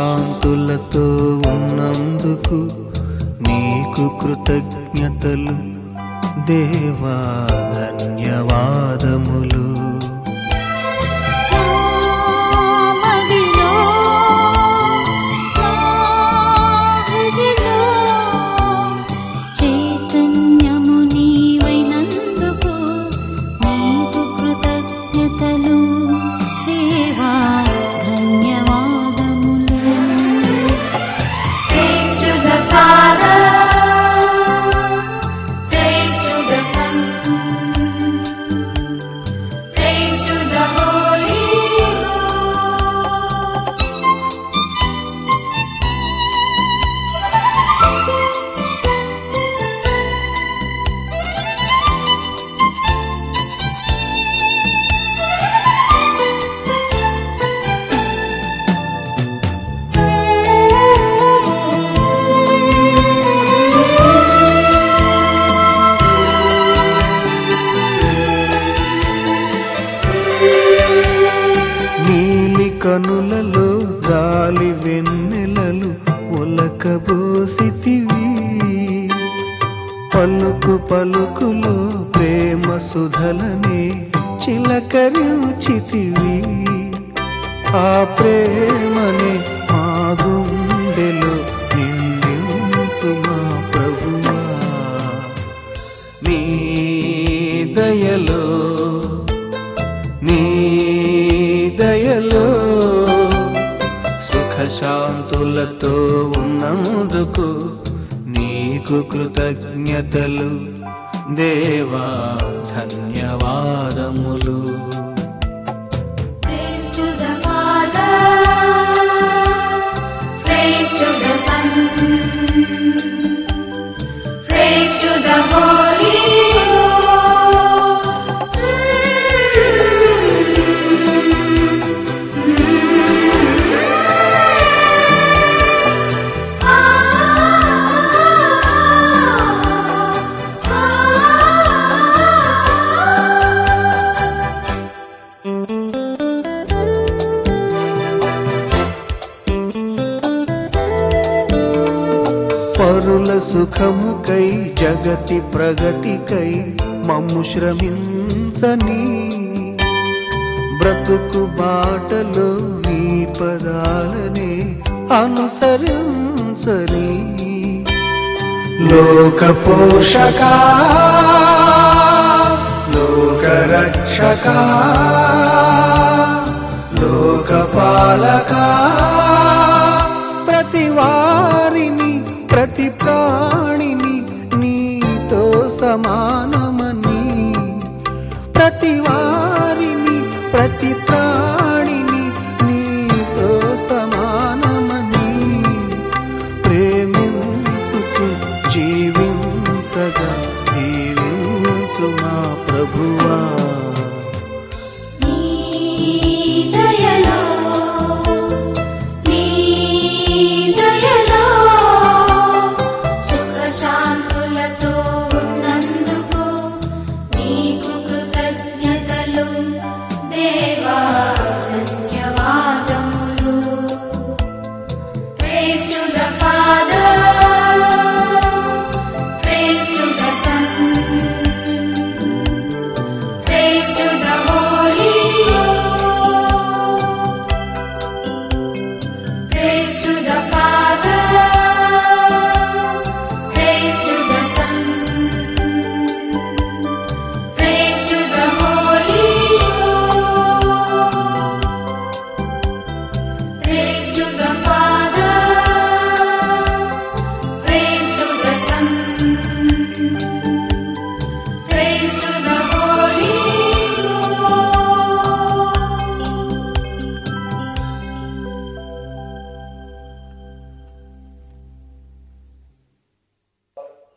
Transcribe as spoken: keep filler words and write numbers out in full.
సుఖశాంతులతో ఉన్నందుకు నీకు కృతజ్ఞతలు దేవా, ధన్యవాదములు. కనులలో జాలి వెన్నెలలు ఒలకబోసితివి, పలుకు పలుకులో ప్రేమ సుధలనే చిలకరించితివి. ఆ ప్రేమనే మా గుండెలో నిందించు మా ప్రభువా. నీ దయలో నీ దయలో సుఖశాంతులతో ఉన్నందుకు నీకు కృతజ్ఞతలు దేవా, ధన్యవాదములు. Praise to the Father, praise to the Son, praise to the Holy పరుల సుఖముకై జగతి ప్రగతికై మమ్ము శ్రమించని, బ్రతుకు బాటలో నీ పదాలనే అనుసరించని. లోక పోషకా, లోక రక్షకా, లోక పాలకా